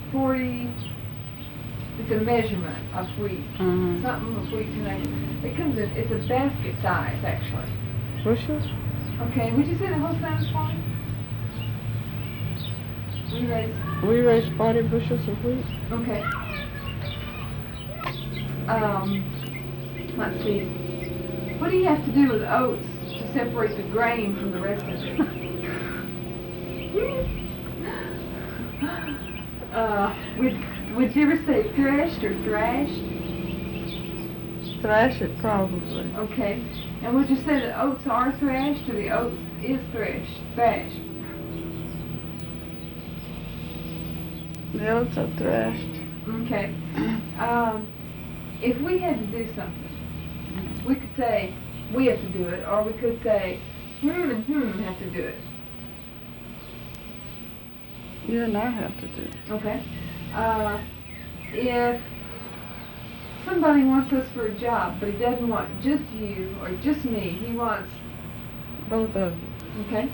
40, it's a measurement of wheat. Mm-hmm. Something of wheat to an acre. It comes in, it's a basket size, actually. Bushels? Okay, would you say the whole thing is 40? We raise 40 bushels of wheat. Okay. Let's see. What do you have to do with oats to separate the grain from the rest of it? Would you ever say threshed or thrashed? Thrash it, probably. Okay. And would you say the oats are thrashed or the oats is thrashed? The oats are thrashed. Okay. If we had to do something, we could say we have to do it, or we could say and have to do it. You and I have to do it. Okay. If somebody wants us for a job, but he doesn't want just you or just me, he wants both of you. Okay.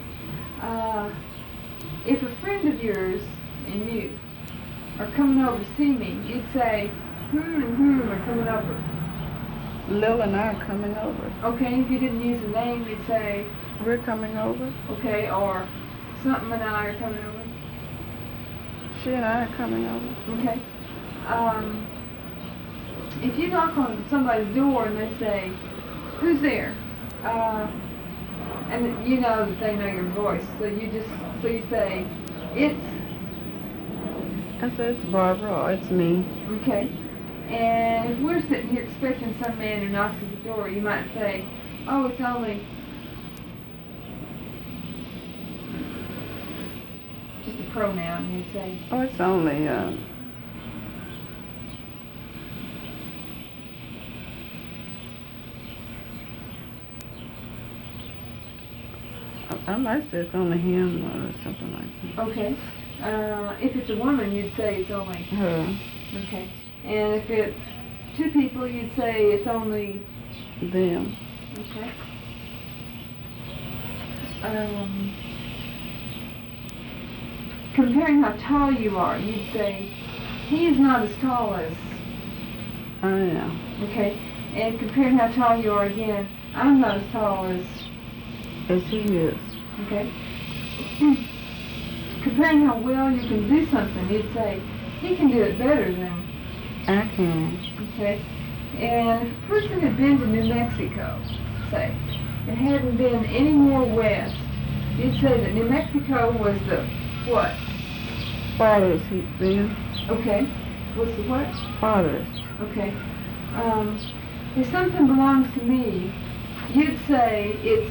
If a friend of yours and you are coming over to see me, you'd say are coming over. Lil and I are coming over. Okay, if you didn't use a name, you'd say we're coming over. Okay, or something and I are coming over. She and I are coming over. Okay. If you knock on somebody's door and they say, who's there? And you know that they know your voice, so you say, it's... I say, it's Barbara, or it's me. Okay. And if we're sitting here expecting some man who knocks at the door, you might say, oh, it's only... just a pronoun, you'd say. Oh, it's only, I might say it's only him or something like that. Okay. If it's a woman, you'd say it's only her. Okay. And if it's two people, you'd say it's only them. Okay. Comparing how tall you are, you'd say he's not as tall as I am. Okay. And comparing how tall you are again, I'm not as tall as he is. Okay. Comparing how well you can do something, you'd say, he can do it better than I can. Okay. And if a person had been to New Mexico, say, and hadn't been any more west, you'd say that New Mexico was the what? Farthest he's been. Okay. Was the what? Farthest. Okay. If something belongs to me, you'd say it's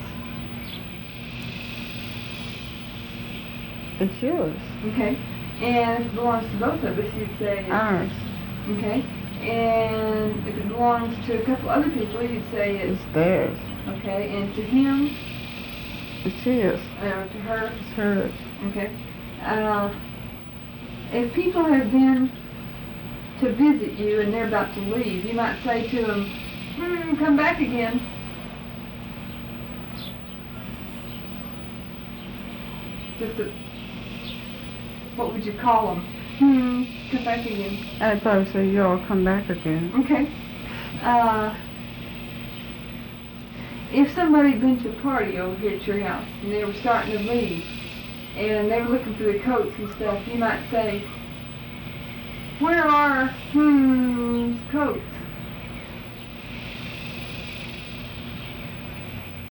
yours. Okay. And if it belongs to both of us, you'd say it's ours. Okay. And if it belongs to a couple other people, you'd say it's theirs. Okay. And to him? It's his. To her? It's hers. Okay. If people have been to visit you and they're about to leave, you might say to them, come back again. What would you call them? Come back again. I'd probably say, y'all come back again. Okay. If somebody had been to a party over here at your house and they were starting to leave and they were looking for their coats and stuff, you might say, where are coats?